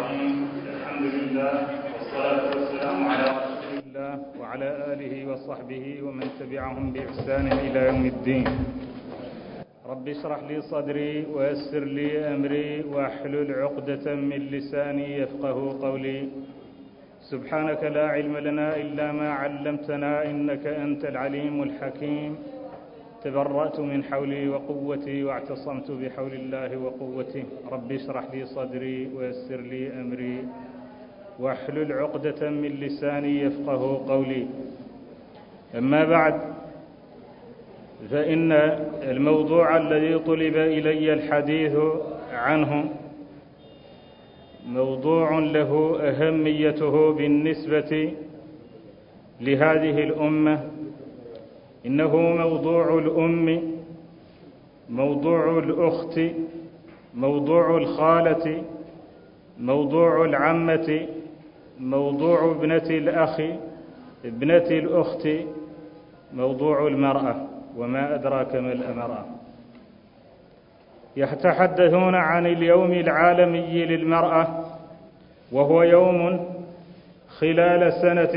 الرحيم. الحمد لله والصلاة والسلام على رسول الله وعلى آله وصحبه ومن تبعهم بإحسان إلى يوم الدين. رب اشرح لي صدري ويسر لي أمري واحلل عقدة من لساني يفقه قولي. سبحانك لا علم لنا إلا ما علمتنا إنك أنت العليم الحكيم. تبرأت من حولي وقوتي واعتصمت بحول الله وقوته. رب اشرح لي صدري ويسر لي أمري واحلل عقدة من لساني يفقه قولي. أما بعد، فإن الموضوع الذي طلب إلي الحديث عنه موضوع له أهميته بالنسبة لهذه الأمة. إنه موضوع الأم، موضوع الأخت، موضوع الخالة، موضوع العمة، موضوع ابنة الأخ، ابنة الأخت، موضوع المرأة. وما أدراك ما المرأة. يتحدثون عن اليوم العالمي للمرأة، وهو يوم خلال سنة.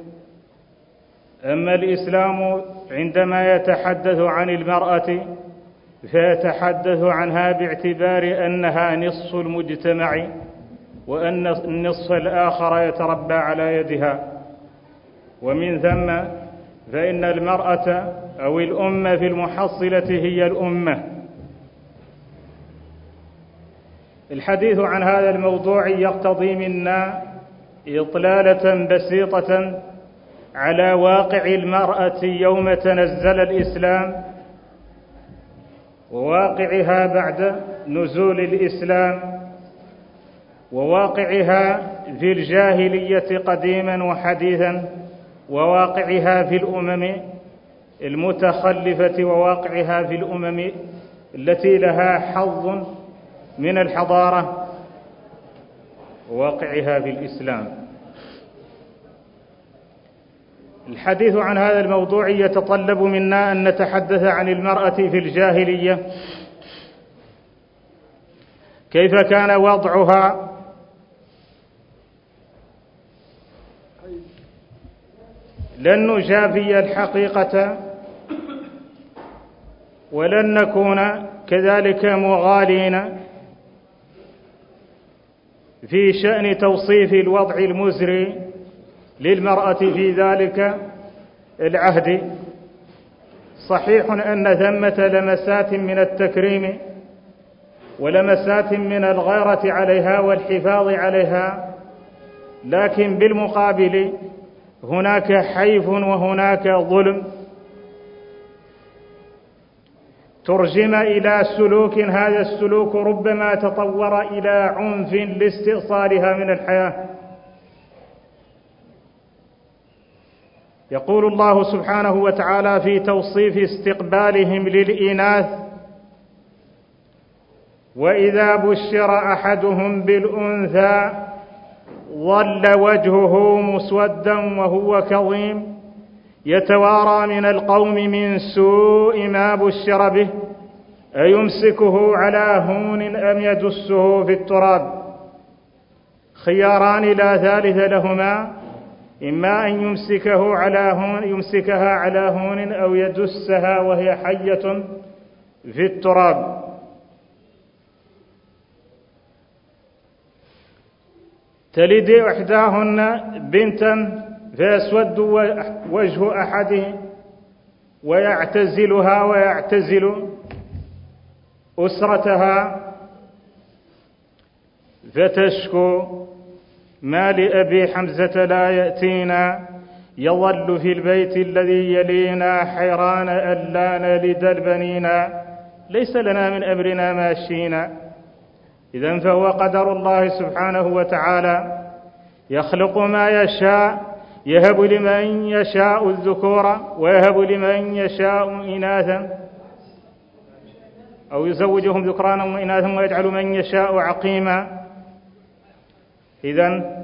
أما الإسلام عندما يتحدث عن المرأة فيتحدث عنها باعتبار أنها نصف المجتمع، وأن النصف الآخر يتربى على يدها. ومن ثم فإن المرأة أو الأمة في المحصلة هي الأمة. الحديث عن هذا الموضوع يقتضي منا إطلالة بسيطة على واقع المرأة يوم تنزل الإسلام، وواقعها بعد نزول الإسلام، وواقعها في الجاهلية قديما وحديثا، وواقعها في الأمم المتخلفة، وواقعها في الأمم التي لها حظ من الحضارة، وواقعها في الإسلام. الحديث عن هذا الموضوع يتطلب منا أن نتحدث عن المرأة في الجاهلية، كيف كان وضعها، لن نجافي الحقيقة ولن نكون كذلك مغالين في شأن توصيف الوضع المزري للمرأة في ذلك العهد. صحيح أن ثمة لمسات من التكريم ولمسات من الغيرة عليها والحفاظ عليها، لكن بالمقابل هناك حيف وهناك ظلم ترجم إلى سلوك. هذا السلوك ربما تطور إلى عنف لاستئصالها من الحياة. يقول الله سبحانه وتعالى في توصيف استقبالهم للإناث: وإذا بشر أحدهم بالأنثى ظل وجهه مسودا وهو كظيم يتوارى من القوم من سوء ما بشر به أيمسكه على هون أم يدسه في التراب. خياران لا ثالث لهما، إما أن يمسكها على هون أو يدسها وهي حية في التراب. تلد إحداهن بنتا فيسود وجه أحدهم ويعتزلها ويعتزل أسرتها، فتشكو: ما لأبي حمزة لا يأتينا، يظل في البيت الذي يلينا، حيران ألا نلد البنينا، ليس لنا من أمرنا ماشينا. إذن فهو قدر الله سبحانه وتعالى، يخلق ما يشاء، يهب لمن يشاء الذكور ويهب لمن يشاء إناثا، أو يزوجهم ذكرانا وإناثا ويجعل من يشاء عقيما. إذن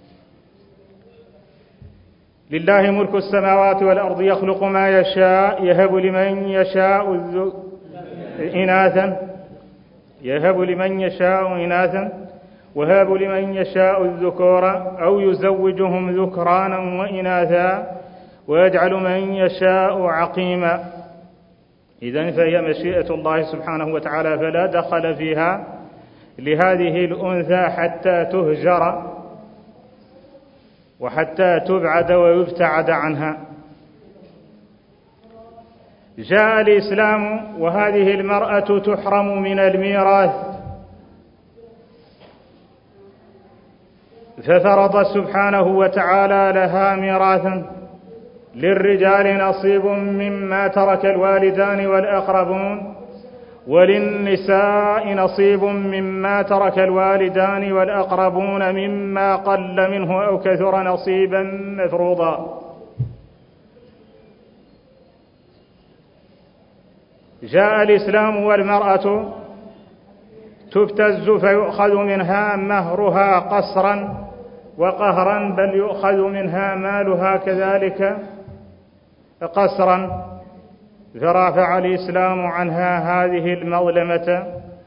لله ملك السماوات والأرض، يخلق ما يشاء، يهب لمن يشاء إناثا، يهب لمن يشاء إناثا وهاب لمن يشاء الذكور أو يزوجهم ذكرانا وإناثا ويجعل من يشاء عقيما. إذن فهي مشيئة الله سبحانه وتعالى، فلا دخل فيها لهذه الأنثى حتى تهجر وحتى تبعد ويبتعد عنها. جاء الإسلام وهذه المرأة تحرم من الميراث، ففرض سبحانه وتعالى لها ميراثا. للرجال نصيب مما ترك الوالدان والأقربون، وللنساء نصيب مما ترك الوالدان والأقربون مما قل منه أو كثر نصيبا مفروضا. جاء الإسلام والمرأة تبتز فيؤخذ منها مهرها قسرا وقهرا، بل يؤخذ منها مالها كذلك قسرا، فرافع الإسلام عنها هذه المظلمة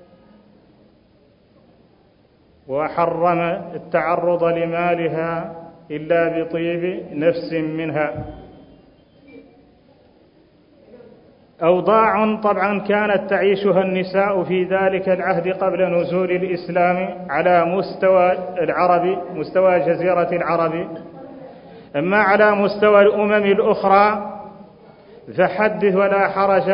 وحرم التعرض لمالها إلا بطيب نفس منها. أوضاع طبعا كانت تعيشها النساء في ذلك العهد قبل نزول الإسلام على مستوى العرب، مستوى جزيرة العرب. أما على مستوى الأمم الأخرى فحدث ولا حرج.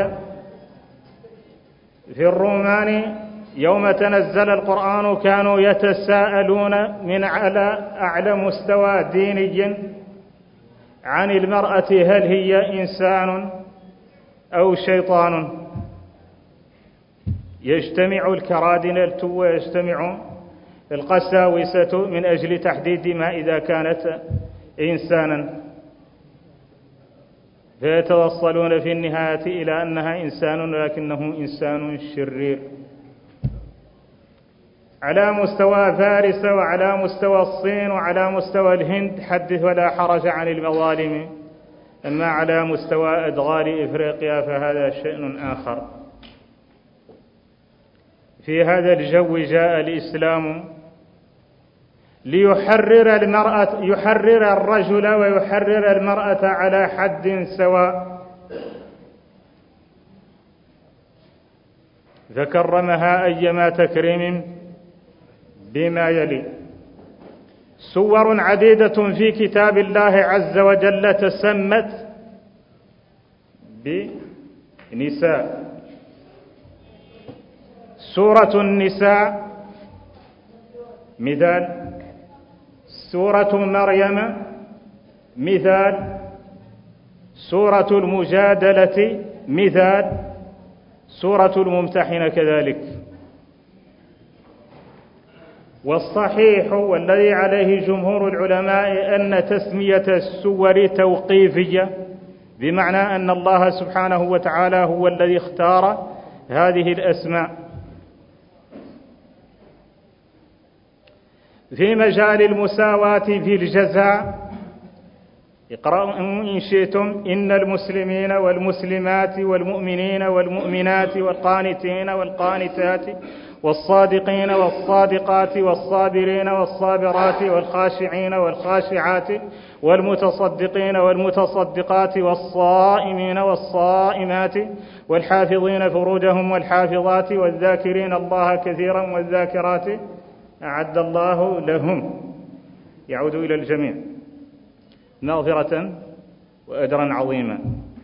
في الرومان يوم تنزل القرآن كانوا يتساءلون من على أعلى مستوى ديني عن المرأة، هل هي إنسان أو شيطان؟ يجتمع الكرادنة ويجتمع القساوسة من أجل تحديد ما إذا كانت إنسانا، فيتوصلون في النهاية إلى أنها إنسان لكنه إنسان شرير. على مستوى فارس وعلى مستوى الصين وعلى مستوى الهند حدث ولا حرج عن المظالم. أما على مستوى أدغال إفريقيا فهذا شأن آخر. في هذا الجو جاء الإسلام ليحرر المرأة، يحرر الرجل ويحرر المرأة على حد سواء، فكرمها أيما تكريم بما يلي. سور عديدة في كتاب الله عز وجل تسمت بنساء. سورة النساء مثال، سورة مريم مثال، سورة المجادلة مثال، سورة الممتحنة كذلك. والصحيح والذي عليه جمهور العلماء أن تسمية السور توقيفية، بمعنى أن الله سبحانه وتعالى هو الذي اختار هذه الأسماء. في مجال المساواة في الجزاء اقرأوا إن شئتم: إن المسلمين والمسلمات والمؤمنين والمؤمنات والقانتين والقانتات والصادقين والصادقات والصابرين والصابرات والخاشعين والخاشعات والمتصدقين والمتصدقات والصائمين والصائمات والحافظين فروجهم والحافظات والذاكرين الله كثيرا والذاكرات أعد الله لهم، يعود إلى الجميع، مغفرة وأجرا عظيما.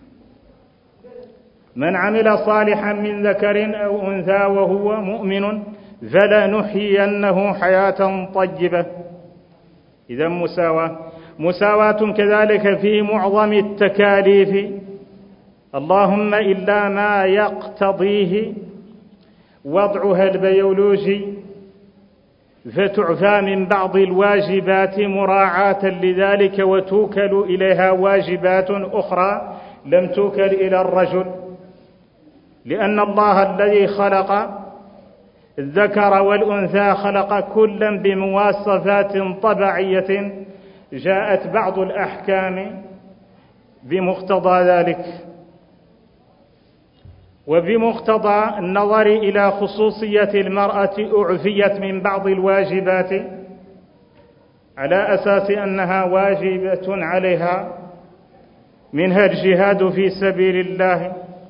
من عمل صالحا من ذكر أو أنثى وهو مؤمن فلنحيينه حياة طيبة. إذا مساواة كذلك في معظم التكاليف، اللهم إلا ما يقتضيه وضعها البيولوجي، فتعفى من بعض الواجبات مراعاة لذلك وتوكل إليها واجبات أخرى لم توكل إلى الرجل، لأن الله الذي خلق الذكر والأنثى خلق كلا بمواصفات طبيعية جاءت بعض الأحكام بمقتضى ذلك. وبمقتضى النظر إلى خصوصية المرأة أعفيت من بعض الواجبات على أساس أنها واجبة عليها، منها الجهاد في سبيل الله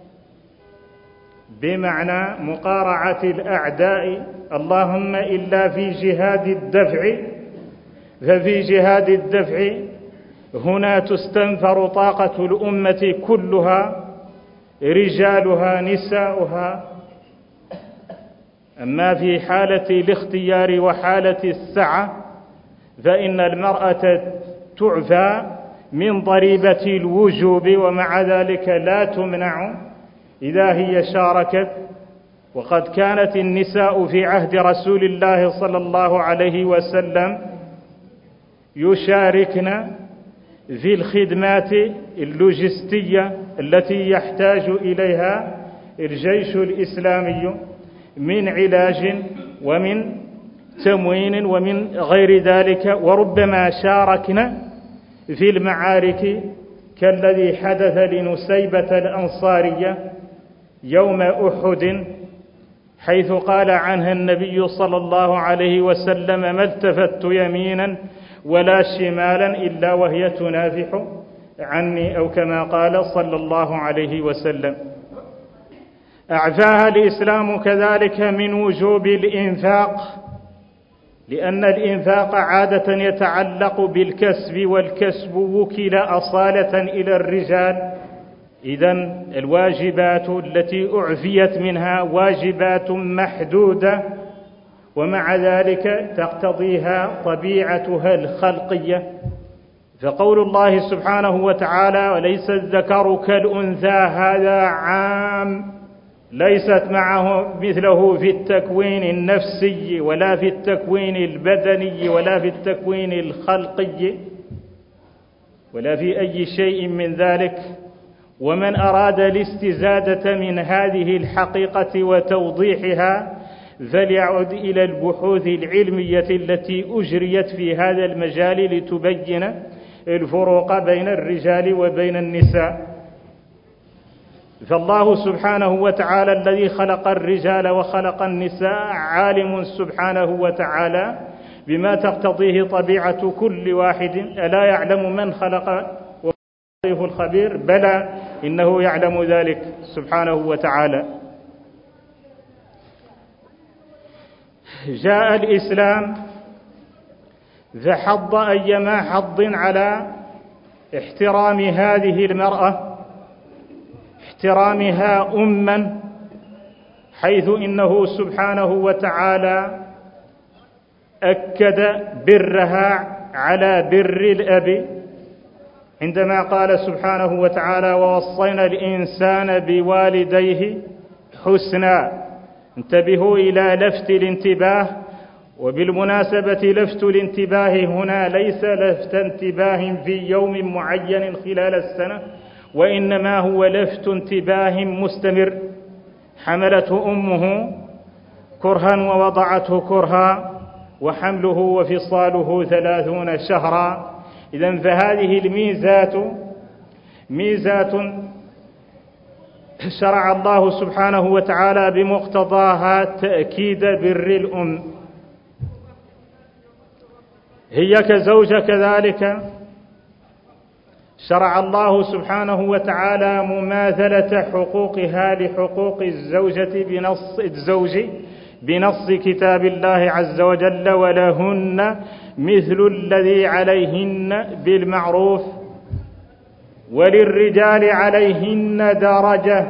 بمعنى مقارعة الأعداء، اللهم إلا في جهاد الدفع، ففي جهاد الدفع هنا تستنفر طاقة الأمة كلها، رجالها نساؤها. أما في حالة الاختيار وحالة السعة فإن المرأة تعفى من ضريبة الوجوب، ومع ذلك لا تمنع إذا هي شاركت. وقد كانت النساء في عهد رسول الله صلى الله عليه وسلم يشاركن في الخدمات اللوجستية التي يحتاج إليها الجيش الإسلامي من علاج ومن تموين ومن غير ذلك، وربما شاركن في المعارك كالذي حدث لنسيبة الأنصارية يوم أحد، حيث قال عنها النبي صلى الله عليه وسلم: ما التفت يمينا ولا شمالا إلا وهي تنافح عني، أو كما قال صلى الله عليه وسلم. أعفاها الإسلام كذلك من وجوب الإنفاق، لأن الإنفاق عادة يتعلق بالكسب، والكسب وكل أصالة إلى الرجال. إذن الواجبات التي أعفيت منها واجبات محدودة، ومع ذلك تقتضيها طبيعتها الخلقية. فقول الله سبحانه وتعالى: وليس الذكر كالأنثى، هذا عام، ليست معه مثله في التكوين النفسي ولا في التكوين البدني ولا في التكوين الخلقي ولا في أي شيء من ذلك. ومن أراد الاستزادة من هذه الحقيقة وتوضيحها فليعد إلى البحوث العلمية التي أجريت في هذا المجال لتبين الفروق بين الرجال وبين النساء. فالله سبحانه وتعالى الذي خلق الرجال وخلق النساء عالم سبحانه وتعالى بما تقتضيه طبيعة كل واحد. ألا يعلم من خلق وهو اللطيف الخبير؟ بلى، إنه يعلم ذلك سبحانه وتعالى. جاء الإسلام فحض أيما حض على احترام هذه المرأة، احترامها أما، حيث إنه سبحانه وتعالى أكد برها على بر الأب عندما قال سبحانه وتعالى: ووصينا الإنسان بوالديه حسنا. انتبهوا إلى لفت الانتباه، وبالمناسبة لفت الانتباه هنا ليس لفت انتباه في يوم معين خلال السنة، وإنما هو لفت انتباه مستمر. حملته أمه كرها ووضعته كرها، وحمله وفصاله 30 شهرا. إذن فهذه الميزات ميزات شرع الله سبحانه وتعالى بمقتضاها تأكيد بر الأم. هي كزوجة كذلك شرع الله سبحانه وتعالى مماثلة حقوقها لحقوق الزوج بنص كتاب الله عز وجل: ولهن مثل الذي عليهن بالمعروف وللرجال عليهن درجة.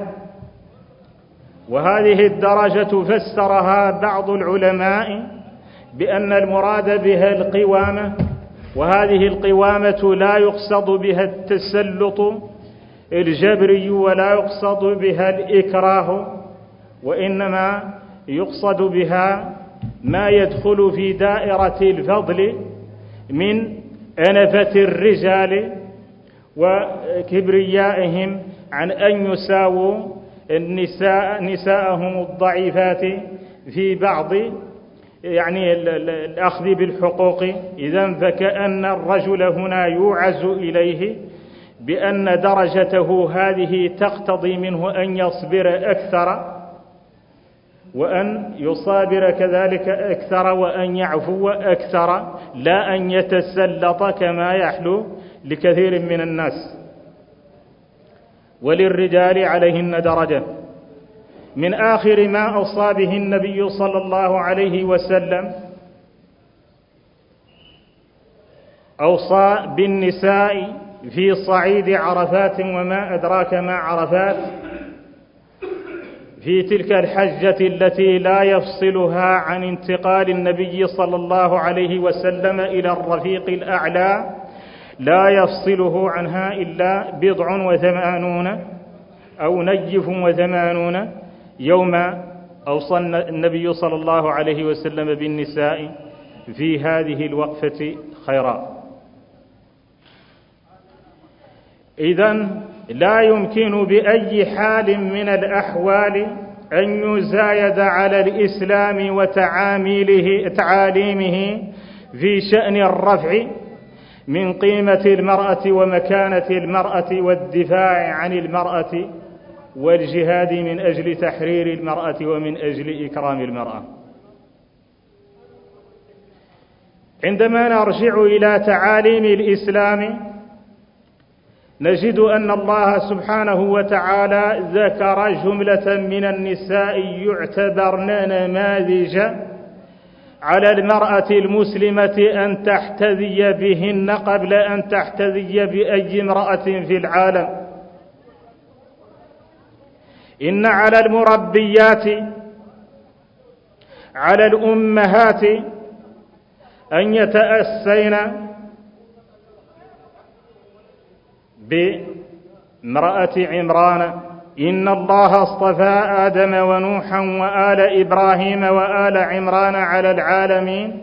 وهذه الدرجة فسرها بعض العلماء بأن المراد بها القوامة، وهذه القوامة لا يقصد بها التسلط الجبري ولا يقصد بها الإكراه، وإنما يقصد بها ما يدخل في دائرة الفضل من أنفة الرجال وكبريائهم عن أن يساووا نساءهم الضعيفات في بعض الأخذ بالحقوق. إذن فكأن الرجل هنا يوعز إليه بأن درجته هذه تقتضي منه أن يصبر أكثر، وأن يصابر كذلك أكثر، وأن يعفو أكثر، لا أن يتسلط كما يحلو لكثير من الناس. وللرجال عليهن درجة. من آخر ما أوصى به النبي صلى الله عليه وسلم أوصى بالنساء في صعيد عرفات، وما أدراك ما عرفات، في تلك الحجة التي لا يفصلها عن انتقال النبي صلى الله عليه وسلم إلى الرفيق الأعلى، لا يفصله عنها إلا 87 أو 80 يوم أوصى النبي صلى الله عليه وسلم بالنساء في هذه الوقفة خيرا. إذن لا يمكن بأي حال من الأحوال أن يزايد على الإسلام وتعاليمه في شأن الرفع من قيمة المرأة ومكانة المرأة والدفاع عن المرأة والجهاد من أجل تحرير المرأة ومن أجل إكرام المرأة. عندما نرجع إلى تعاليم الإسلام نجد أن الله سبحانه وتعالى ذكر جملة من النساء يعتبرن نماذج على المرأة المسلمة أن تحتذي بهن قبل أن تحتذي بأي امرأة في العالم. إن على المربيات، على الأمهات، أن يتأسين بامرأة عمران: إن الله اصطفى آدم ونوحا وآل إبراهيم وآل عمران على العالمين،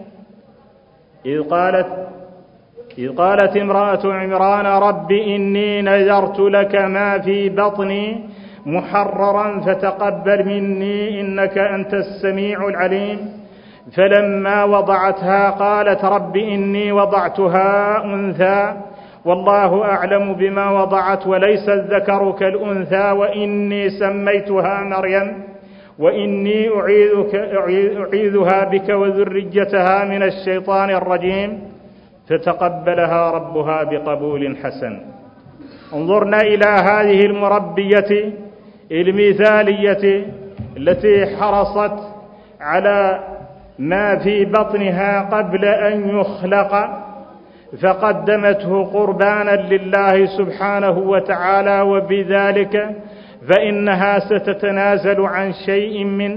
إذ قالت امرأة عمران: رب إني نذرت لك ما في بطني محررا فتقبل مني إنك أنت السميع العليم. فلما وضعتها قالت: رب إني وضعتها أنثى والله أعلم بما وضعت وليس الذكر كالأنثى وإني سميتها مريم وإني أعيذها بك وذريتها من الشيطان الرجيم. فتقبلها ربها بقبول حسن. انظرنا إلى هذه المربية المثالية التي حرصت على ما في بطنها قبل أن يخلق، فقدمته قربانا لله سبحانه وتعالى، وبذلك فإنها ستتنازل عن شيء من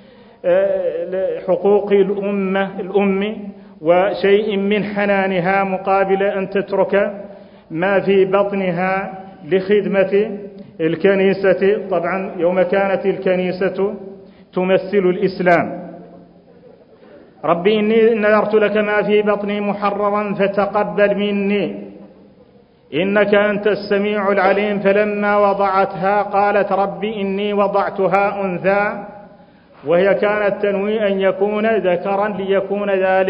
حقوق الأم وشيء من حنانها مقابل أن تترك ما في بطنها لخدمة الكنيسة. طبعا يوم كانت الكنيسة تمثل الإسلام. ربي إني نذرت لك ما في بطني محررا فتقبل مني إنك أنت السميع العليم. فلما وضعتها قالت: ربي إني وضعتها أنثى، وهي كانت تنوي أن يكون ذكرا ليكون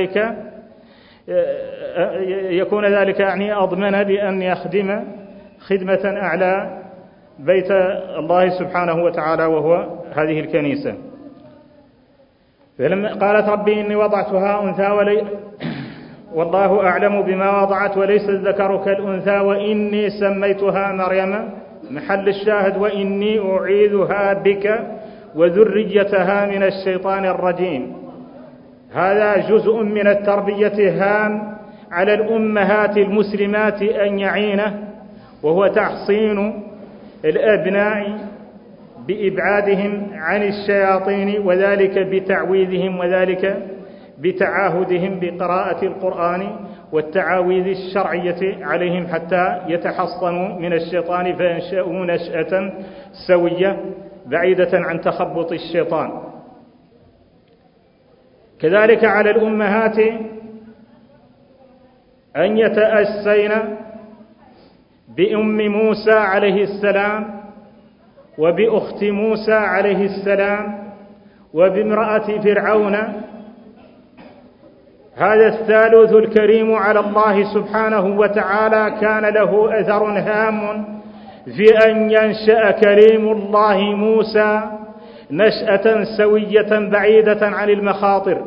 ذلك يعني أضمن بأن يخدم خدمة أعلى بيت الله سبحانه وتعالى وهو هذه الكنيسة. فلما قالت: ربي إني وضعتها أنثى والله أعلم بما وضعت وليس الذكر كالأنثى وإني سميتها مريم، محل الشاهد: وإني أعيذها بك وذريتها من الشيطان الرجيم. هذا جزء من التربية هام على الأمهات المسلمات أن يعينه، وهو تحصين الأبناء بإبعادهم عن الشياطين، وذلك بتعويذهم، وذلك بتعاهدهم بقراءة القرآن والتعاويذ الشرعية عليهم حتى يتحصنوا من الشيطان فينشأوا نشأة سوية بعيدة عن تخبط الشيطان. كذلك على الأمهات أن يتأسين بأم موسى عليه السلام وبأخت موسى عليه السلام وبامرأة فرعون هذا الثالوث الكريم على الله سبحانه وتعالى كان له أثر هام في أن ينشأ كريم الله موسى نشأة سوية بعيدة عن المخاطر.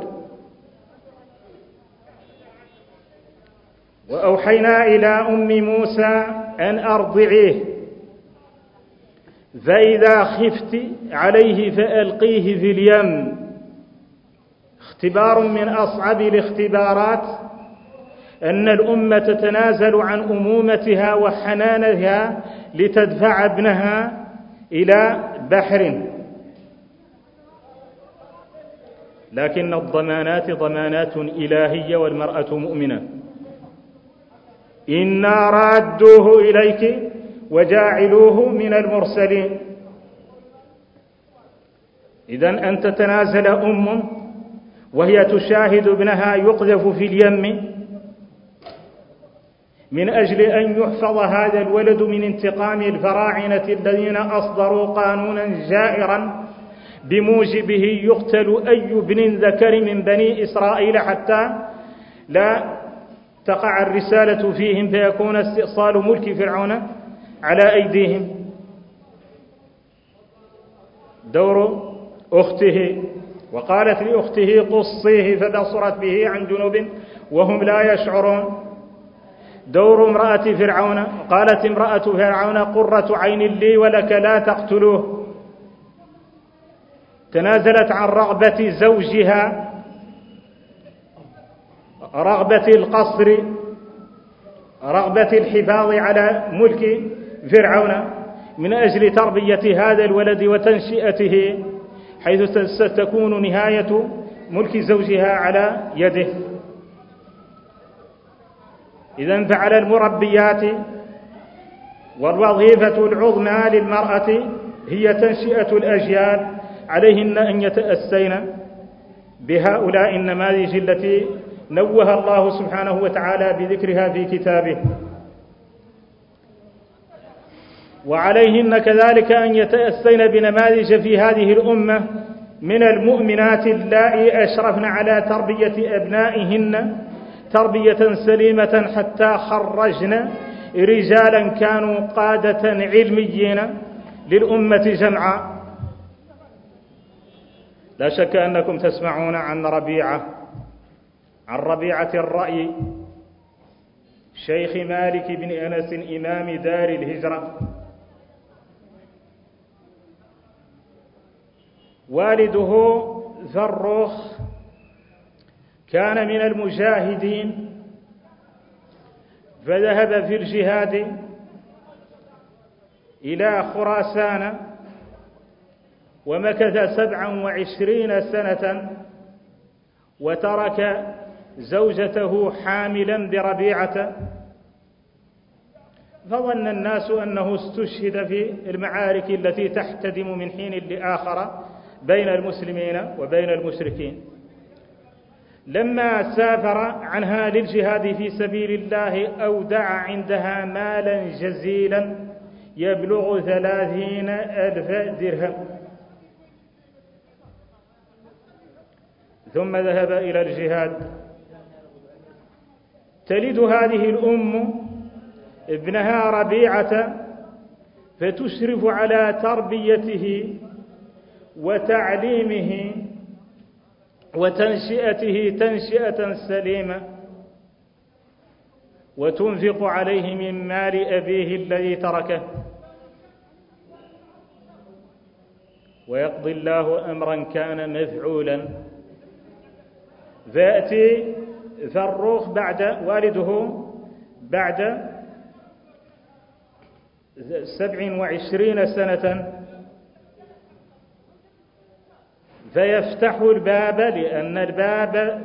وأوحينا إلى أم موسى أن أرضعيه، فإذا خفت عليه فألقيه في اليم. اختبار من أصعب الاختبارات أن الأمة تتنازل عن أمومتها وحنانها لتدفع ابنها إلى بحر، لكن الضمانات ضمانات إلهية والمرأة مؤمنة. إنا رادوه إليك وجاعلوه من المرسلين. إذن أن تتنازل أم وهي تشاهد ابنها يقذف في اليم من أجل أن يحفظ هذا الولد من انتقام الفراعنة الذين أصدروا قانونا جائرا بموجبه يقتل أي ابن ذكر من بني إسرائيل حتى لا تقع الرسالة فيهم فيكون استئصال ملك فرعون على أيديهم. دور أخته، وقالت لأخته قصيه فبصرت به عن جنوب وهم لا يشعرون. دور امرأة فرعون، قالت امرأة فرعون قرة عين لي ولك لا تقتلوه. تنازلت عن رغبة زوجها، رغبة القصر، رغبة الحفاظ على ملك فرعون من أجل تربية هذا الولد وتنشئته، حيث ستكون نهاية ملك زوجها على يده. إذن فعلى المربيات والوظيفة العظمى للمرأة هي تنشئة الأجيال، عليهن أن يتأسين بهؤلاء النماذج التي نوه الله سبحانه وتعالى بذكرها في كتابه. وعليهن كذلك أن يتأسين بنماذج في هذه الأمة من المؤمنات اللائي أشرفن على تربية أبنائهن تربية سليمة حتى خرجن رجالا كانوا قادة علميين للأمة جمعاء. لا شك أنكم تسمعون عن ربيعة الرأي شيخ مالك بن أنس إمام دار الهجرة. والده فروخ كان من المجاهدين، فذهب في الجهاد إلى خراسان ومكث 27 سنة، وترك زوجته حاملا بربيعة، فظن الناس أنه استشهد في المعارك التي تحتدم من حين لآخر بين المسلمين وبين المشركين. لما سافر عنها للجهاد في سبيل الله أودع عندها مالا جزيلا يبلغ 30,000 درهم، ثم ذهب إلى الجهاد. تلد هذه الأم ابنها ربيعة فتشرف على تربيته وتعليمه وتنشئته تنشئة سليمة، وتنفق عليه من مال أبيه الذي تركه. ويقضي الله أمرا كان مفعولا، فيأتي فروخ والده بعد 27 سنة فيفتح الباب، لأن الباب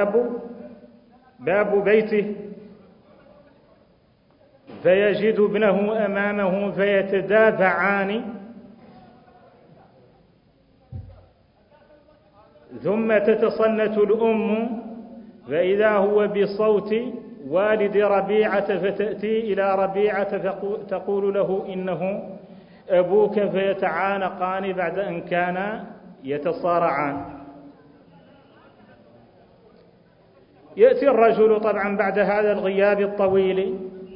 باب بيته، فيجد ابنه أمامه فيتدافعان، ثم تتصنت الأم فإذا هو بصوت والد ربيعة، فتأتي إلى ربيعة تقول له إنه أبوك، فيتعانقان بعد أن كانا يتصارعان. يأتي الرجل طبعا بعد هذا الغياب الطويل،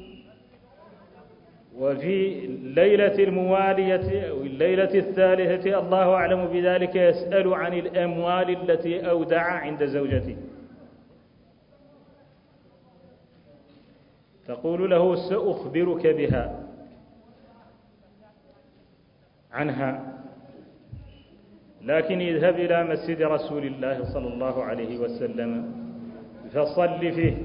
وفي الليلة الموالية أو الليلة الثالثة الله أعلم بذلك يسأل عن الأموال التي أودع عند زوجته، تقول له سأخبرك بها عنها، لكن اذهب إلى مسجد رسول الله صلى الله عليه وسلم فصل فيه.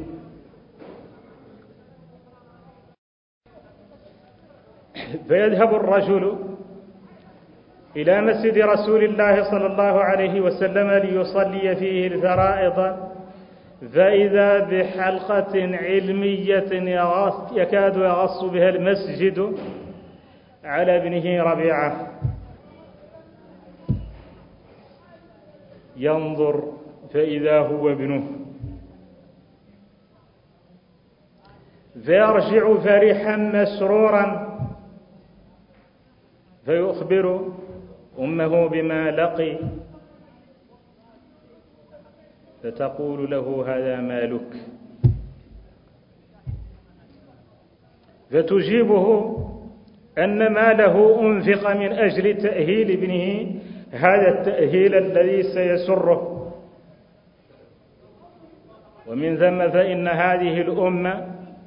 فيذهب الرجل إلى مسجد رسول الله صلى الله عليه وسلم ليصلي فيه الفرائض، فإذا بحلقة علمية يكاد يغص بها المسجد على ابنه ربيعة، ينظر فإذا هو ابنه، فيرجع فرحا مسرورا فيخبر أمه بما لقي، فتقول له هذا مالك، فتجيبه أن ماله أنفق من أجل تأهيل ابنه هذا التأهيل الذي سيسره، ومن ثم فإن هذه الأمة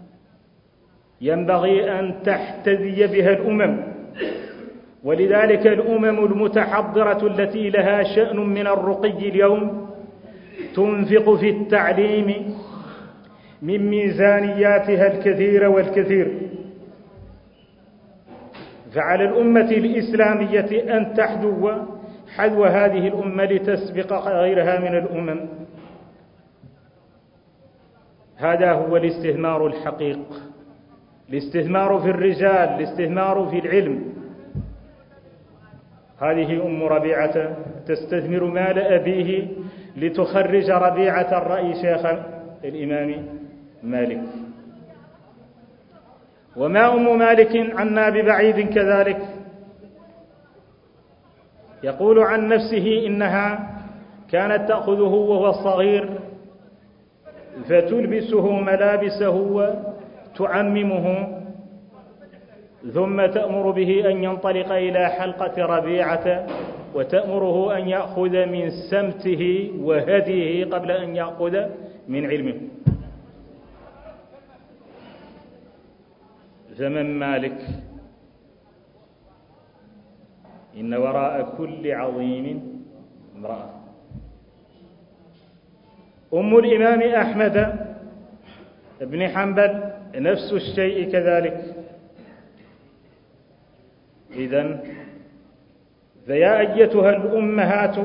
ينبغي أن تحتذي بها الأمم، ولذلك الأمم المتحضرة التي لها شأن من الرقي اليوم تنفق في التعليم من ميزانياتها الكثير والكثير، فعلى الأمة الإسلامية أن تحذو حذو هذه الأمة لتسبق غيرها من الأمم. هذا هو الاستثمار الحقيق، الاستثمار في الرجال، الاستثمار في العلم. هذه أم ربيعة تستثمر مال أبيه لتخرج ربيعة الرأي شيخ الإمام مالك. وما أم مالك عنا ببعيد كذلك، يقول عن نفسه إنها كانت تأخذه وهو صغير فتلبسه ملابسه وتعممه، ثم تأمر به أن ينطلق إلى حلقة ربيعة وتأمره أن يأخذ من سمته وهديه قبل أن يأخذ من علمه. فمن مالك؟ إن وراء كل عظيم امرأة. أم الإمام أحمد بن حنبل نفس الشيء كذلك. إذن فيا أيتها الأمهات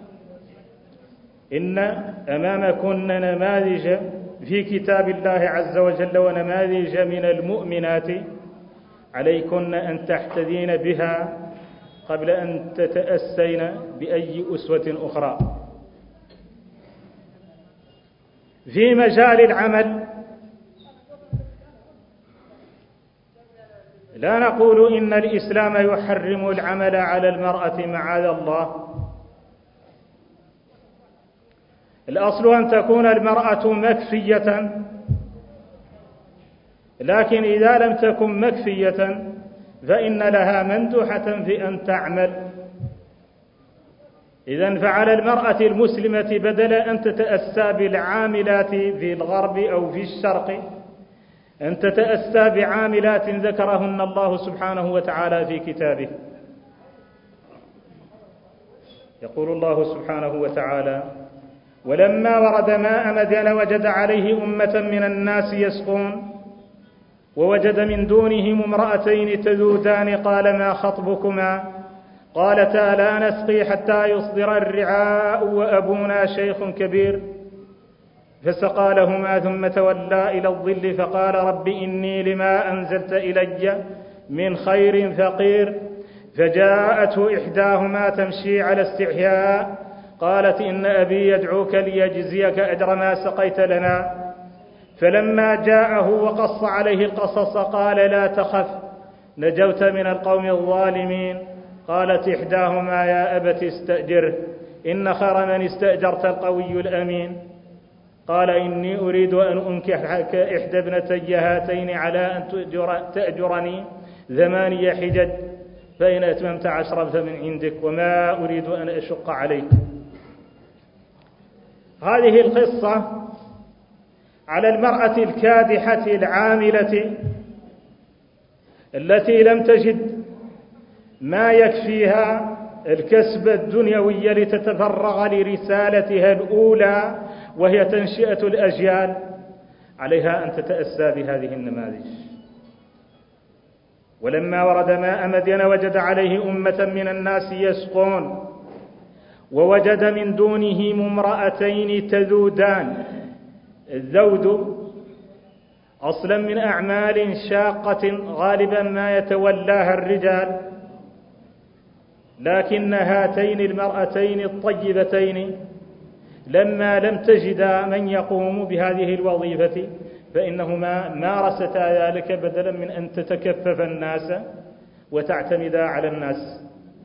إن أمامكن نماذج في كتاب الله عز وجل ونماذج من المؤمنات، عليكن أن تحتذين بها قبل أن تتأسين بأي أسوة أخرى. في مجال العمل لا نقول إن الإسلام يحرم العمل على المرأة معاذ الله، الأصل أن تكون المرأة مكفية، لكن إذا لم تكن مكفية فإن لها مندوحة في أن تعمل. إذن فعلى المرأة المسلمة بدل أن تتأسى بالعاملات في الغرب أو في الشرق أن تتأسى بعاملات ذكرهن الله سبحانه وتعالى في كتابه. يقول الله سبحانه وتعالى: ولما ورد ماء مدين وجد عليه أمة من الناس يسقون ووجد من دونهم امرأتين تذودان قال ما خطبكما قالتا لا نسقي حتى يصدر الرعاء وأبونا شيخ كبير فسقى لهما ثم تولى إلى الظل فقال رب إني لما أنزلت إلي من خير فقير. فجاءته إحداهما تمشي على استحياء قالت إن أبي يدعوك ليجزيك أجر ما سقيت لنا. فلما جاءه وقص عليه القصص قال لا تخف نجوت من القوم الظالمين. قالت إحداهما يا أبت استأجره إن خير من استأجرت القوي الأمين. قال إني أريد أن أنكحك إحدى ابنتي هاتين على أن تأجرني 8 حجج، فإن أتممت 10 فمن عندك، وما أريد أن أشق عليك. هذه القصة على المرأة الكادحة العاملة التي لم تجد ما يكفيها الكسب الدنيوي لتتفرغ لرسالتها الأولى وهي تنشئة الأجيال، عليها أن تتأسى بهذه النماذج. ولما ورد ماء مدين وجد عليه أمة من الناس يسقون، ووجد من دونهم امرأتين تذودان. الذود أصلا من أعمال شاقة غالبا ما يتولاها الرجال، لكن هاتين المرأتين الطيبتين لما لم تجدا من يقوم بهذه الوظيفة فإنهما مارستا ذلك بدلا من أن تتكفف الناس وتعتمدا على الناس.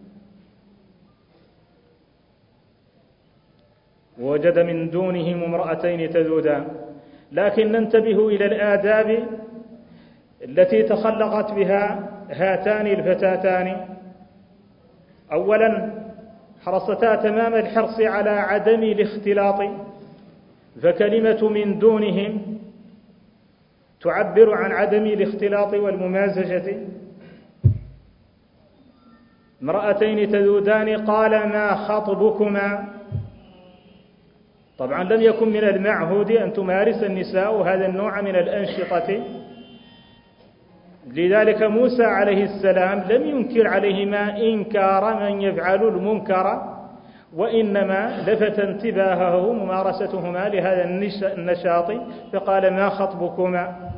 ووجد من دونهم امرأتين تذودان. لكن ننتبه إلى الآداب التي تخلقت بها هاتان الفتاتان. أولا، حرصتا تمام الحرص على عدم الاختلاط، فكلمة من دونهم تعبر عن عدم الاختلاط والممازجة. امرأتين تذودان، قال ما خطبكما؟ طبعا لم يكن من المعهود أن تمارس النساء هذا النوع من الأنشطة، لذلك موسى عليه السلام لم ينكر عليهما إنكار من يفعل المنكر، وإنما لفت انتباهه ممارستهما لهذا النشاط، فقال ما خطبكما؟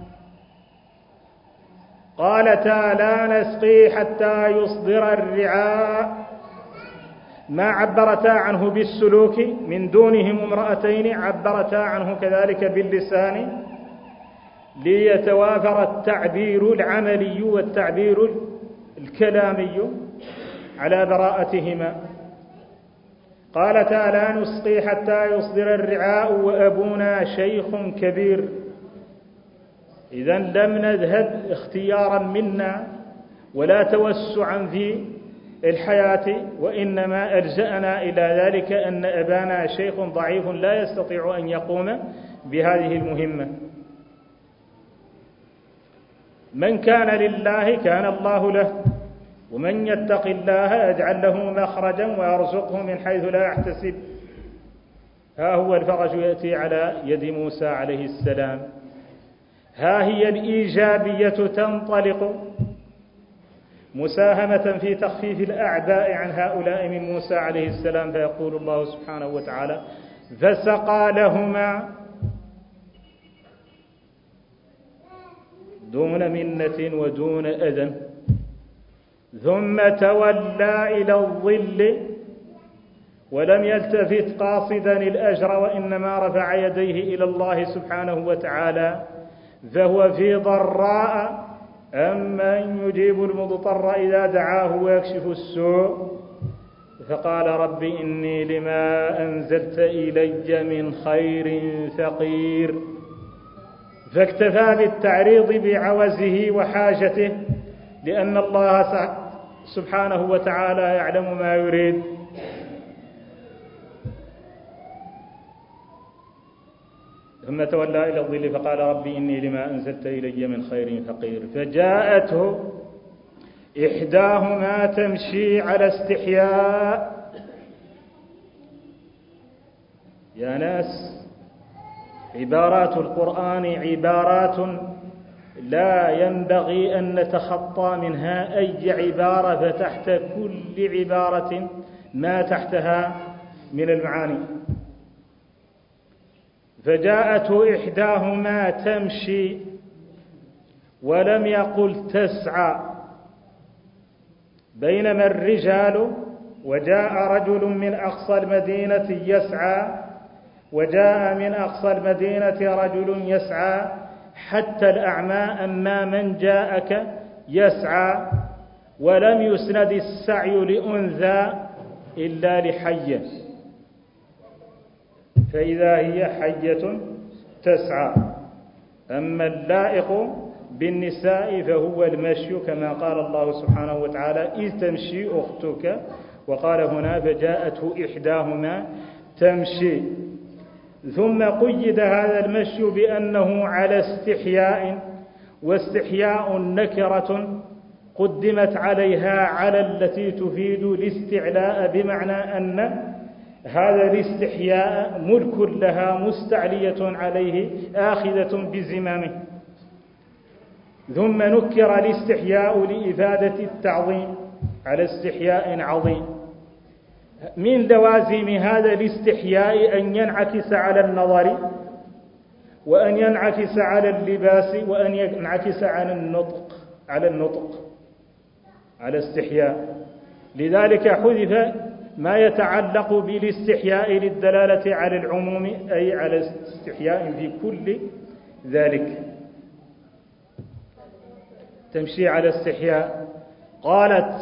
قالتا لا نسقي حتى يصدر الرعاء. ما عبرتا عنه بالسلوك، من دونهم امرأتين عبرتا عنه كذلك باللسان، ليتوافر التعبير العملي والتعبير الكلامي على براءتهما. قالتا لا نسقي حتى يصدر الرعاء وأبونا شيخ كبير. إذن لم نذهب اختيارا منا ولا توسعا في الحياة، وإنما ألجأنا إلى ذلك أن أبانا شيخ ضعيف لا يستطيع أن يقوم بهذه المهمة. من كان لله كان الله له، ومن يتق الله يجعل له مخرجا ويرزقه من حيث لا يحتسب. ها هو الفرج يأتي على يد موسى عليه السلام. ها هي الإيجابية تنطلق مساهمة في تخفيف الأعباء عن هؤلاء من موسى عليه السلام، فيقول الله سبحانه وتعالى فسقى لهما دون منة ودون أذى ثم تولى إلى الظل ولم يلتفت قاصدا الأجر، وإنما رفع يديه إلى الله سبحانه وتعالى، فهو في ضراء أمن يجيب المضطر إذا دعاه ويكشف السوء. فقال رب إني لما أنزلت إلي من خير فقير. فاكتفى بالتعريض بعوزه وحاجته، لأن الله سبحانه وتعالى يعلم ما يريد. ثم تولى إلى الظل فقال ربي إني لما أنزلت إلي من خير فقير. فجاءته إحداهما تمشي على استحياء. يا ناس، عبارات القرآن عبارات لا ينبغي أن نتخطى منها أي عبارة، فتحت كل عبارة ما تحتها من المعاني. فجاءته إحداهما تمشي، ولم يقل تسعى، بينما الرجال وجاء رجل من أقصى المدينة يسعى، وجاء من أقصى المدينة رجل يسعى، حتى الأعمى أما من جاءك يسعى. ولم يسند السعي لأنثى إلا لحية، فإذا هي حية تسعى. أما اللائق بالنساء فهو المشي كما قال الله سبحانه وتعالى إذ تمشي أختك، وقال هنا فجاءته إحداهما تمشي. ثم قيد هذا المشي بأنه على استحياء، واستحياء نكرة قدمت عليها على التي تفيد الاستعلاء، بمعنى أن هذا الاستحياء ملك لها مستعلية عليه آخذة بزمامه. ثم نكر الاستحياء لإفادة التعظيم على استحياء عظيم. من لوازم هذا الاستحياء أن ينعكس على النظر، وأن ينعكس على اللباس، وأن ينعكس على النطق على استحياء. لذلك حذف ما يتعلق بالاستحياء للدلالة على العموم، أي على استحياء في كل ذلك. تمشي على استحياء. قالت: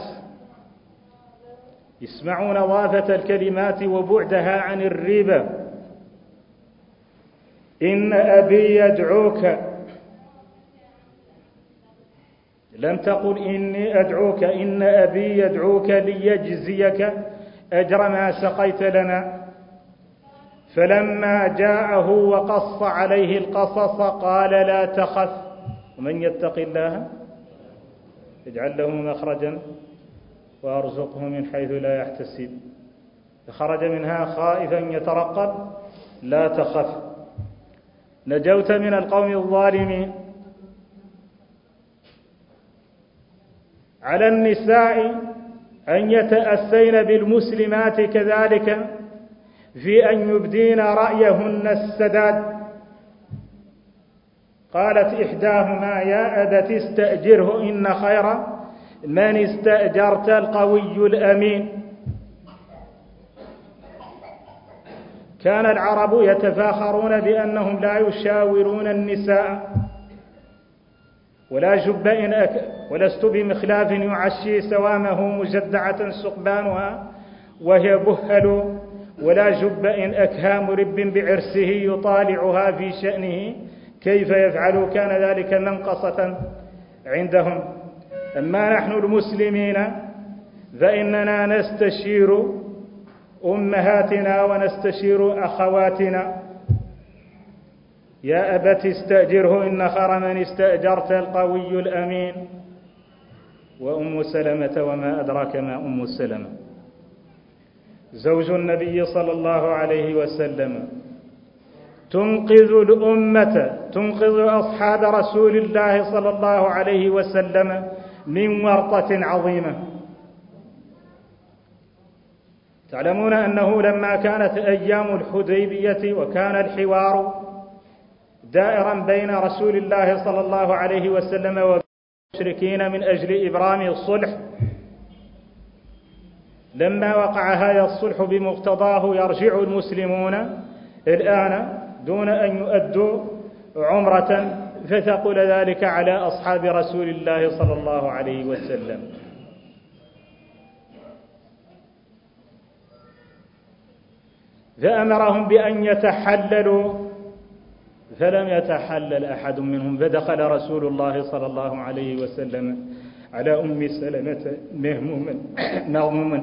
اسمعوا نظافة الكلمات وبعدها عن الريبة. إن أبي يدعوك، لم تقل إني أدعوك، إن أبي يدعوك ليجزيك أجر ما سقيت لنا. فلما جاءه وقص عليه القصص قال: لا تخف، ومن يتق الله يجعل له مخرجا وأرزقه من حيث لا يحتسب. فخرج منها خائفا يترقب: لا تخف، نجوت من القوم الظالمين. على النساء أن يتأسين بالمسلمات كذلك في أن يبدين رأيهن السداد. قالت إحداهما: يا أبت استأجره إن خير من استأجرت القوي الأمين. كان العرب يتفاخرون بأنهم لا يشاورون النساء، ولست بمخلاف يعشي سوامه مجدعة سقبانها وهي بهل، ولا جبأ أكهام رب بعرسه يطالعها في شأنه كيف يفعل. كان ذلك منقصة عندهم. أما نحن المسلمين فإننا نستشير أمهاتنا ونستشير أخواتنا. يا أبت استأجره إن خير من استأجرت القوي الأمين. وأم سلمة، وما أدراك ما أم سلمة، زوج النبي صلى الله عليه وسلم، تنقذ الأمة، تنقذ أصحاب رسول الله صلى الله عليه وسلم من ورطة عظيمة. تعلمون أنه لما كانت أيام الحديبية وكان الحوار دائرا بين رسول الله صلى الله عليه وسلم والمشركين من أجل إبرام الصلح، لما وقع هذا الصلح بمقتضاه يرجع المسلمون الآن دون أن يؤدوا عمرة، فثقل ذلك على أصحاب رسول الله صلى الله عليه وسلم. فأمرهم بأن يتحللوا، فلم يتحلل أحد منهم، فدخل رسول الله صلى الله عليه وسلم على أم سلمة مغموما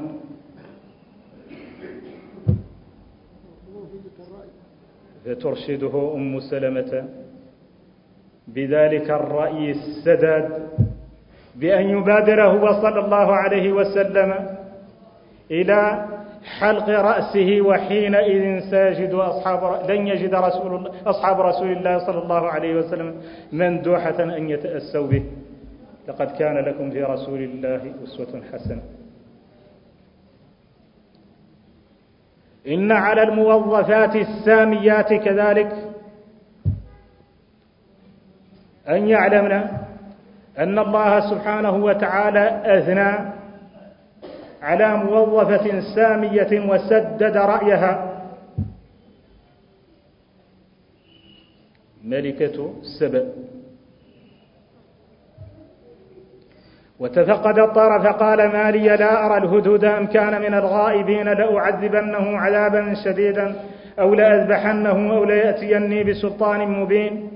فترشده أم سلمة بذلك الرأي السداد بأن يبادر هو صلى الله عليه وسلم إلى حلق رأسه، وحينئذ سيجد لن يجد أصحاب رسول الله صلى الله عليه وسلم مندوحة أن يتأسوا به. لقد كان لكم في رسول الله أسوة حسنة. إن على الموظفات الساميات كذلك أن يعلمن أن الله سبحانه وتعالى أثنى على موظفة سامية وسدد رأيها، ملكة سبأ، وتفقد الطرف فقال: ما لي لا أرى الهدهد أم كان من الغائبين لأعذبنه عذابا شديدا أو لأذبحنه أو ليأتيني بسلطان مبين.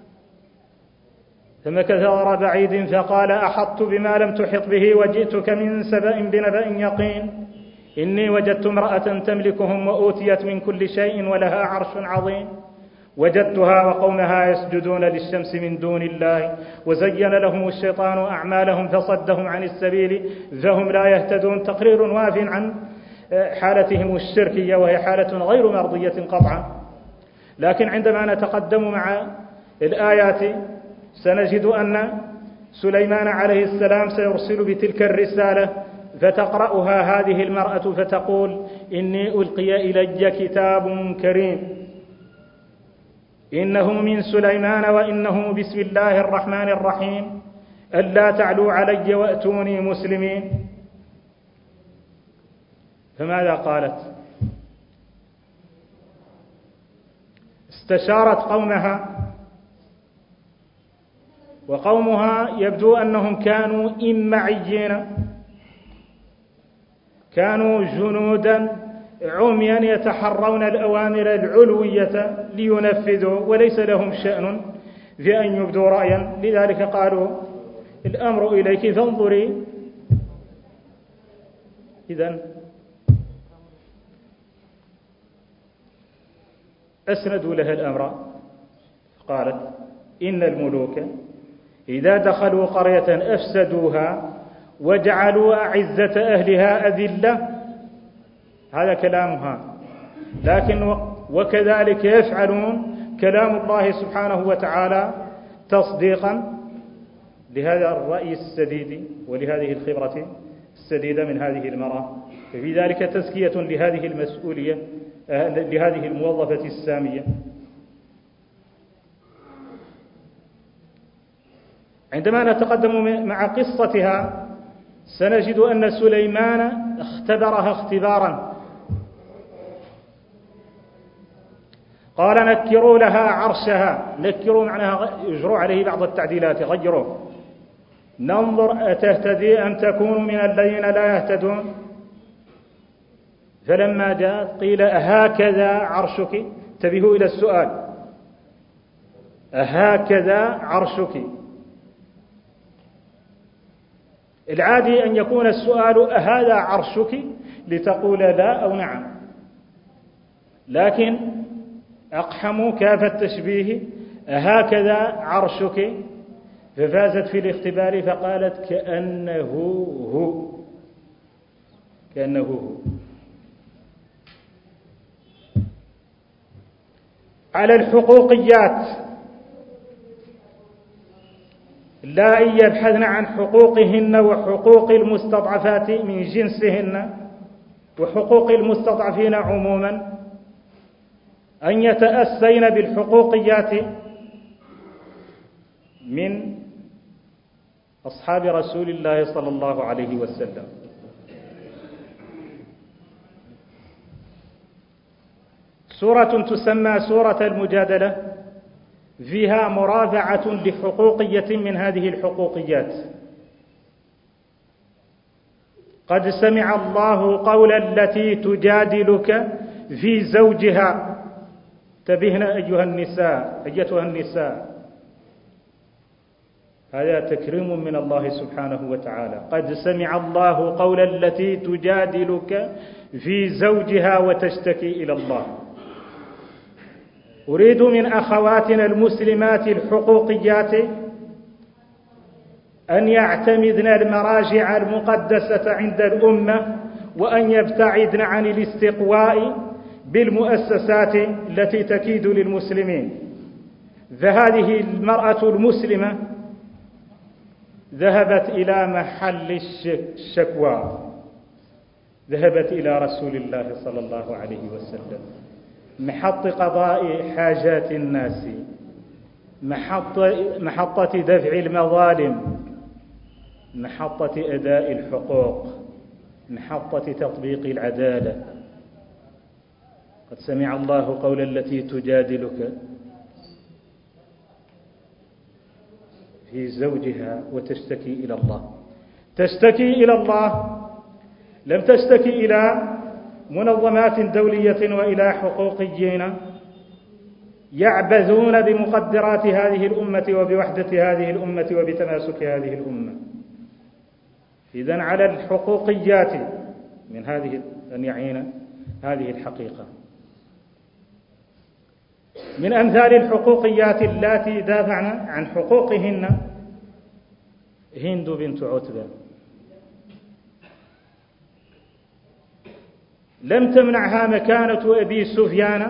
فمكث غير بعيد فقال أحطت بما لم تحط به وجئتك من سبأ بنبأ يقين إني وجدت امرأة تملكهم وأوتيت من كل شيء ولها عرش عظيم وجدتها وقومها يسجدون للشمس من دون الله وزين لهم الشيطان أعمالهم فصدهم عن السبيل فهم لا يهتدون. تقرير واف عن حالتهم الشركية وهي حالة غير مرضية قطعا. لكن عندما نتقدم مع الآيات سنجد أن سليمان عليه السلام سيرسل بتلك الرسالة فتقرأها هذه المرأة فتقول إني ألقي إلي كتاب كريم إنه من سليمان وإنه بسم الله الرحمن الرحيم ألا تعلوا علي وأتوني مسلمين. فماذا قالت؟ استشارت قومها، وقومها يبدو أنهم كانوا إمعيين، كانوا جنودا عميا يتحرون الأوامر العلوية لينفذوا وليس لهم شأن في أن يبدوا رأيا. لذلك قالوا الأمر إليك فانظري. إذن أسندوا لها الأمر. قالت إن الملوك إذا دخلوا قرية أفسدوها وجعلوا أعزة أهلها أذلة. هذا كلامها. لكن وكذلك يفعلون كلام الله سبحانه وتعالى تصديقا لهذا الرأي السديد ولهذه الخبرة السديدة من هذه المرأة. ففي ذلك تزكية لهذه المسؤولية لهذه الموظفة السامية. عندما نتقدم مع قصتها سنجد أن سليمان اختبرها اختبارا. قال نكروا لها عرشها. نكروا معناها اجروا عليه بعض التعديلات، غيروا، ننظر أتهتدي أم تكون من الذين لا يهتدون. فلما جاءت قيل أهكذا عرشك. انتبهوا إلى السؤال، أهكذا عرشك. العادي أن يكون السؤال أهذا عرشك لتقول لا أو نعم، لكن أقحموا كاف التشبيه أهكذا عرشك، ففازت في الاختبار فقالت كأنه هو. كأنه هو. على الحقوقيات اللائي يبحثن عن حقوقهن وحقوق المستضعفات من جنسهن وحقوق المستضعفين عموما أن يتأسين بالحقوقيات من أصحاب رسول الله صلى الله عليه وسلم. سورة تسمى سورة المجادلة فيها مرافعة لحقوقية من هذه الحقوقيات. قد سمع الله قول التي تجادلك في زوجها. انتبهنا أيتها النساء، هذا تكريم من الله سبحانه وتعالى. قد سمع الله قول التي تجادلك في زوجها وتشتكي إلى الله. أريد من أخواتنا المسلمات الحقوقيات أن يعتمدن المراجع المقدسة عند الأمة وأن يبتعدن عن الاستقواء بالمؤسسات التي تكيد للمسلمين. فهذه المرأة المسلمة ذهبت إلى محل الشكوى، ذهبت إلى رسول الله صلى الله عليه وسلم، محط قضاء حاجات الناس، محطة دفع المظالم، محطة أداء الحقوق، محطة تطبيق العدالة. قد سمع الله قول التي تجادلك في زوجها وتشتكي إلى الله. تشتكي إلى الله، لم تشتكي إلى منظمات دولية وإلى حقوقيين يعبثون بمقدرات هذه الأمة وبوحدة هذه الأمة وبتماسك هذه الأمة. إذن على الحقوقيات من هذه أن يعين هذه الحقيقة. من أمثال الحقوقيات التي دافعن عن حقوقهن هند بنت عتبة، لم تمنعها مكانة أبي سفيان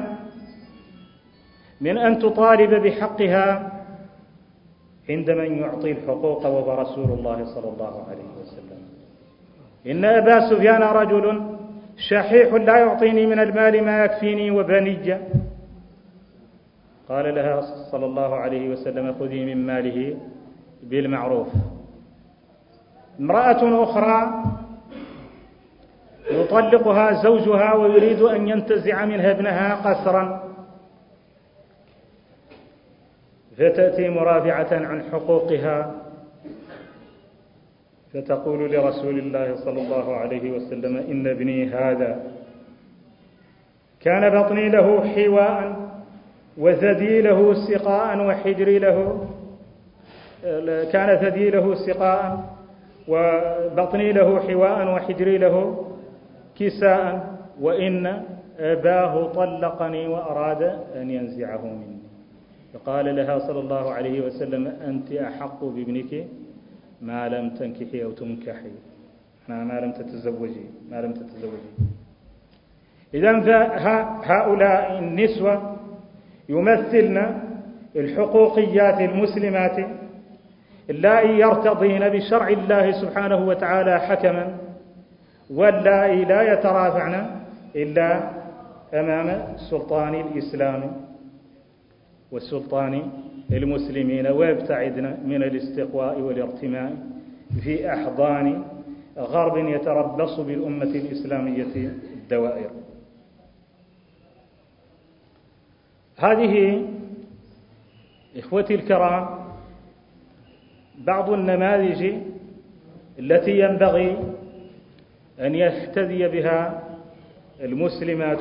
من أن تطالب بحقها عندما يعطي الحقوق وهو رسول الله صلى الله عليه وسلم. إن أبا سفيان رجل شحيح لا يعطيني من المال ما يكفيني وبني. قال لها صلى الله عليه وسلم خذي من ماله بالمعروف. امرأة أخرى يطلقها زوجها ويريد أن ينتزع منها ابنها قسرا، فتأتي مرافعة عن حقوقها فتقول لرسول الله صلى الله عليه وسلم إن ابني هذا كان بطني له حواء وثدي له سقاء وحجري له كان ثدي له سقاء وبطني له حواء وحجري له كساء، وإن أباه طلقني وأراد أن ينزعه مني. فقال لها صلى الله عليه وسلم أنت أحق بابنك ما لم تنكحي أو تنكحي، ما لم تتزوجي. إذن هؤلاء النسوة يمثلن الحقوقيات المسلمات اللائي يرتضين بشرع الله سبحانه وتعالى حكما، واللائي لا يترافعن إلا أمام سلطان الإسلام والسلطان المسلمين، ويبتعدن من الاستقواء والارتماء في أحضان غرب يتربص بالأمة الإسلامية الدوائر. هذه إخوتي الكرام بعض النماذج التي ينبغي أن يهتدي بها المسلمات،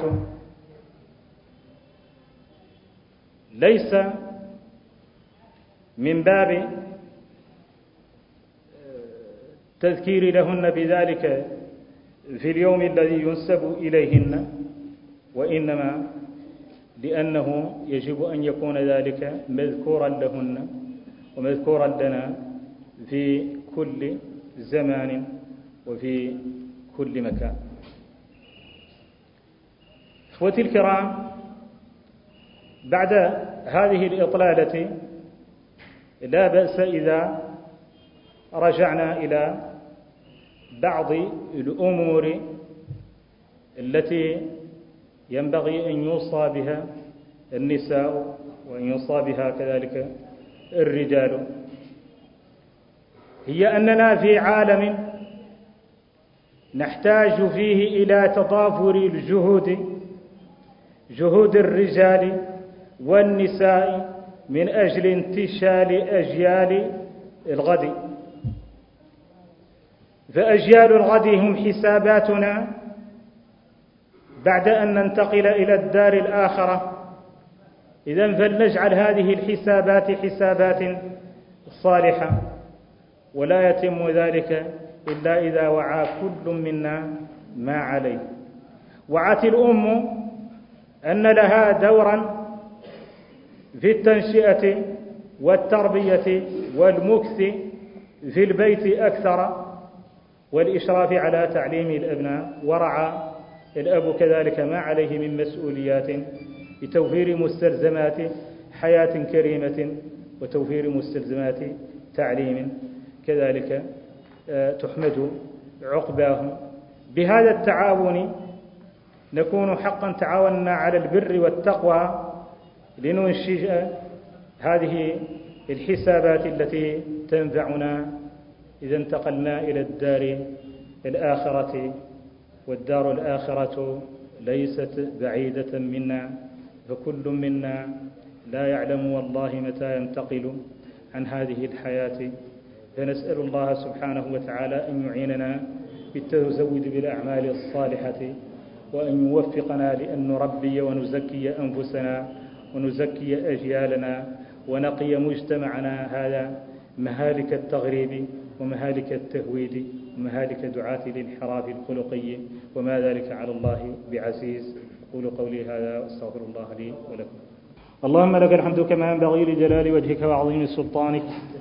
ليس من باب تذكير لهن بذلك في اليوم الذي ينسب إليهن، وإنما لأنه يجب أن يكون ذلك مذكورا لهن ومذكورا لنا في كل زمان وفي كل مكان. إخوتي الكرام، بعد هذه الإطلالة لا بأس إذا رجعنا إلى بعض الأمور التي ينبغي أن يوصى بها النساء وأن يوصى بها كذلك الرجال. هي أننا في عالم نحتاج فيه إلى تضافر الجهود، جهود الرجال والنساء من أجل انتشال أجيال الغد. فأجيال الغد هم حساباتنا بعد أن ننتقل إلى الدار الآخرة. إذن فلنجعل هذه الحسابات حسابات صالحة، ولا يتم ذلك إلا إذا وعى كل منا ما عليه. وعت الأم أن لها دورا في التنشئة والتربية والمكث في البيت أكثر، والإشراف على تعليم الأبناء، ورعى الأب كذلك ما عليه من مسؤوليات لتوفير مستلزمات حياة كريمة وتوفير مستلزمات تعليم كذلك تحمد عقباهم. بهذا التعاون نكون حقا تعاوننا على البر والتقوى لننشئ هذه الحسابات التي تنفعنا إذا انتقلنا إلى الدار الآخرة. والدار الآخرة ليست بعيدة منا، فكل منا لا يعلم والله متى ينتقل عن هذه الحياة. فنسأل الله سبحانه وتعالى أن يعيننا بالتزود بالأعمال الصالحة وأن يوفقنا لأن نربي ونزكي أنفسنا ونزكي أجيالنا ونقي مجتمعنا هذا مهالك التغريب ومهالك التهويد ومهالك دعاة الانحراف الخلقي، وما ذلك على الله بعزيز. أقول قولي هذا وأستغفر الله لي ولكم. اللهم لك الحمد كما ينبغي لجلال وجهك وعظيم سلطانك.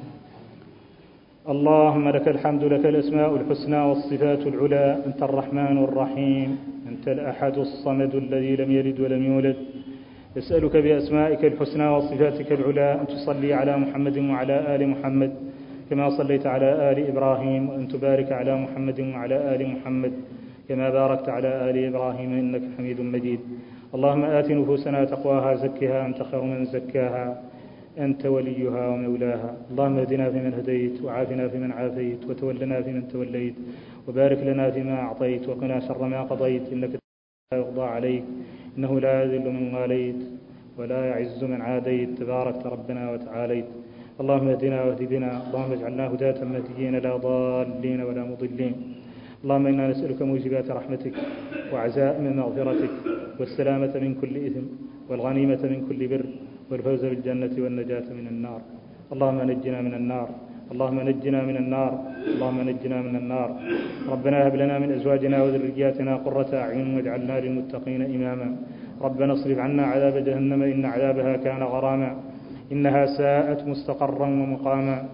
اللهم لك الحمد، لك الأسماء الحسنى والصفات العلى، أنت الرحمن الرحيم، أنت الأحد الصمد الذي لم يلد ولم يولد. أسألك بأسمائك الحسنى وصفاتك العلى أن تصلي على محمد وعلى آل محمد كما صليت على آل إبراهيم، وأن تبارك على محمد وعلى آل محمد كما باركت على آل إبراهيم إنك حميد مجيد. اللهم آت نفوسنا تقواها زكها أنت خير من زكاها أنت وليها ومولاها. اللهم اهدنا فيمن هديت، وعافنا فيمن عافيت، وتولنا فيمن توليت، وبارك لنا فيما أعطيت، وقنا شر ما قضيت، إنك لا يقضى عليك، إنه لا يذل من واليت ولا يعز من عاديت، تباركت ربنا وتعاليت. اللهم اهدنا واهد بنا، اللهم اجعلنا هداة مهديين لا ضالين ولا مضلين. اللهم إنا نسألك موجبات رحمتك وعزائم مغفرتك والسلامة من كل إثم والغنيمة من كل بر والفوز بالجنة والنجاة من النار. اللهم نجنا من النار، اللهم نجنا من النار، اللهم نجنا من النار. ربنا هب لنا من أزواجنا وذرياتنا قرة أعين واجعلنا للمتقين إماما. ربنا اصرف عنا عذاب جهنم إن عذابها كان غراما إنها ساءت مستقرا ومقاما.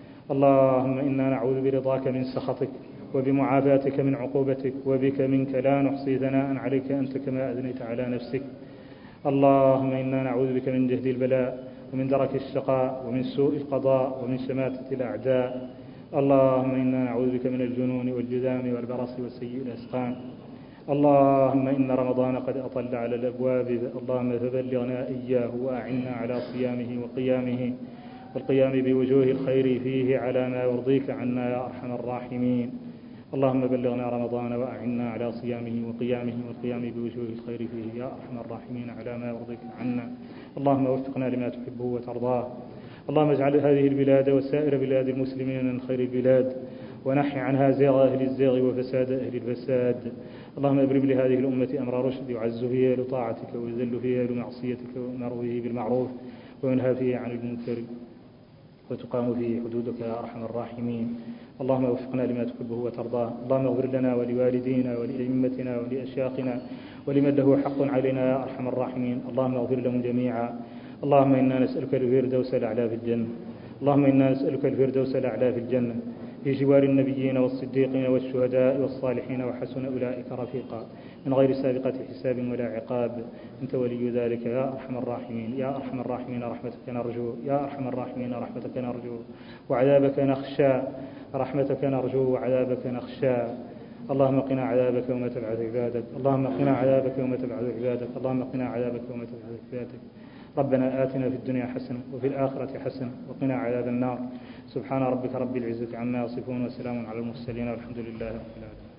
اللهم إنا نعوذ برضاك من سخطك وبمعافاتك من عقوبتك، وبك منك لا نحصي ثناء عليك أنت كما أثنيت على نفسك. اللهم إنا نعوذ بك من جهد البلاء ومن درك الشقاء ومن سوء القضاء ومن شماتة الأعداء. اللهم إنا نعوذ بك من الجنون والجذام والبرص وسيء الأسقام. اللهم إن رمضان قد أطل على الأبواب، اللهم فبلغنا إياه وأعنا على صيامه وقيامه والقيام بوجوه الخير فيه على ما يرضيك عنا يا أرحم الراحمين. اللهم بلغنا رمضان وأعنا على صيامه وقيامه والقيام بوجوه الخير فيه يا أرحم الراحمين على ما يرضيك عنا. اللهم وفقنا لما تحبه وترضاه. اللهم اجعل هذه البلاد وسائر بلاد المسلمين من خير البلاد، ونحي عنها زيغ أهل الزيغ وفساد أهل الفساد. اللهم ابرم لهذه الأمة أمر رشد، يعز فيها لطاعتك ويذل فيها لمعصيتك، ويؤمر به بالمعروف وينهى فيه عن المنكر وتقام فيه حدودك يا أرحم الراحمين. اللهم وفقنا لما تحبه وترضاه. اللهم اغفر لنا ولوالدينا ولأئمتنا ولأشياخنا ولمن له حق علينا يا أرحم الراحمين. اللهم اغفر لهم جميعا. اللهم إنا نسألك الفردوس الأعلى في الجنة. اللهم إنا نسألك الفردوس الأعلى في الجنة في جوار النبيين والصديقين والشهداء والصالحين وحسن أولئك رفيقا، من غير سابقة حساب ولا عقاب. أنت ولي ذلك يا أرحم الراحمين. يا أرحم الراحمين رحمتك نرجو، يا أرحم الراحمين رحمتك نرجو وعذابك نخشى، رحمتك نرجو وعذابك نخشى. اللهم قنا عذابك يوم تبعث عبادك، اللهم قنا عذابك يوم تبعث عبادك، اللهم قنا عذابك يوم تبعث عبادك. ربنا آتنا في الدنيا حسنة وفي الآخرة حسنة وقنا عذاب النار. سبحان ربك رب العزة عما يصفون وسلام على المرسلين والحمد لله رب العالمين.